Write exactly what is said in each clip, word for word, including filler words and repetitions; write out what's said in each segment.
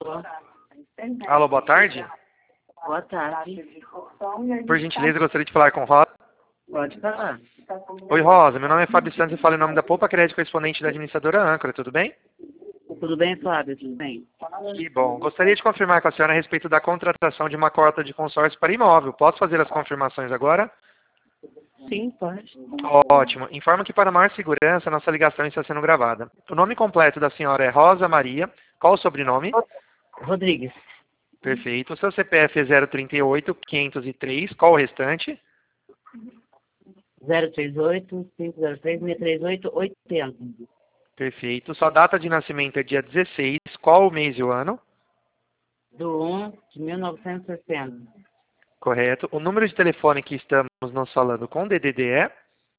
Alô, boa tarde. Boa tarde. Por gentileza, gostaria de falar com Rosa. Pode falar. Oi, Rosa. Meu nome é Fábio Santos e falo em nome da Poupa Crédito, correspondente da administradora Âncora. Tudo bem? Tudo bem, Flávio? Tudo bem? Que bom. Gostaria de confirmar com a senhora a respeito da contratação de uma cota de consórcio para imóvel. Posso fazer as confirmações agora? Sim, pode. Ótimo. Informo que para maior segurança, nossa ligação está sendo gravada. O nome completo da senhora é Rosa Maria. Qual o sobrenome? Rodrigues. Perfeito. O seu C P F é zero trinta e oito, quinhentos e três. Qual o restante? zero três oito, cinco zero três, seis três oito, oitenta. Perfeito. Sua data de nascimento é dia dezesseis. Qual o mês e o ano? Do um de mil novecentos e sessenta. Correto. O número de telefone que estamos nos falando com D D D é?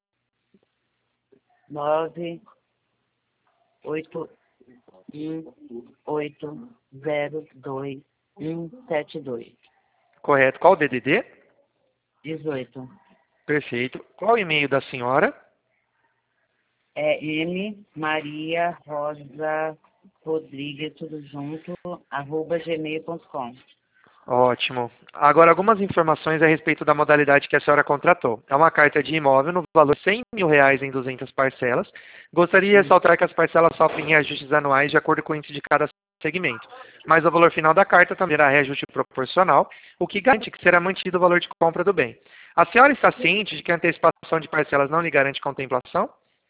nove oito um oito zero dois um sete dois. Correto. Qual o D D D? dezoito. Perfeito. Qual o e-mail da senhora? É M Maria Rosa Rodrigues, tudo junto, arroba gmail ponto com. Ótimo. Agora, algumas informações a respeito da modalidade que a senhora contratou. É uma carta de imóvel no valor de cem mil reais em duzentas parcelas. Gostaria de ressaltar que as parcelas sofrem reajustes anuais de acordo com o índice de cada segmento. Mas o valor final da carta também terá reajuste proporcional, o que garante que será mantido o valor de compra do bem. A senhora está ciente de que a antecipação de parcelas não lhe garante contemplação?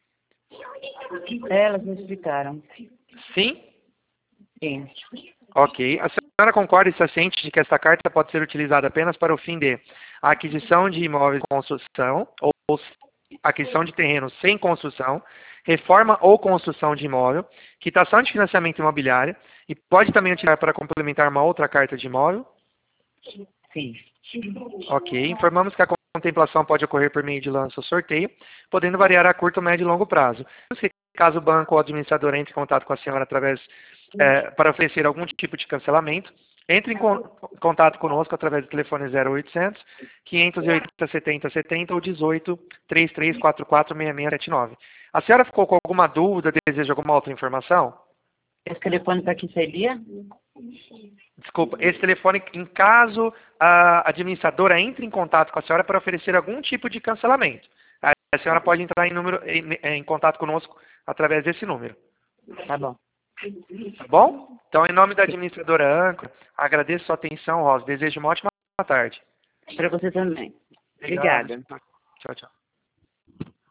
Elas me explicaram. Sim? Sim. Ok. A senhora concorda e está ciente de que esta carta pode ser utilizada apenas para o fim de aquisição de imóveis com construção ou aquisição de terrenos sem construção, reforma ou construção de imóvel, quitação de financiamento imobiliário e pode também utilizar para complementar uma outra carta de imóvel? Sim. Ok. Informamos que a contemplação pode ocorrer por meio de lança ou sorteio, podendo variar a curto, médio e longo prazo. Caso o banco ou administrador entre em contato com a senhora através é, para oferecer algum tipo de cancelamento, entre em con contato conosco através do telefone zero oitocentos, quinhentos e oitenta, setenta, setenta ou dezoito, trinta e três quarenta e quatro, sessenta e seis setenta e nove. A senhora ficou com alguma dúvida, deseja alguma outra informação? Esse telefone para que seria? Desculpa, esse telefone, em caso a administradora entre em contato com a senhora para oferecer algum tipo de cancelamento. A senhora pode entrar em, número, em, em contato conosco através desse número. Tá bom. Tá bom? Então, em nome da administradora Âncora, agradeço a sua atenção, Rosa. Desejo uma ótima tarde. Para você também. Obrigado. Obrigada. Tchau, tchau.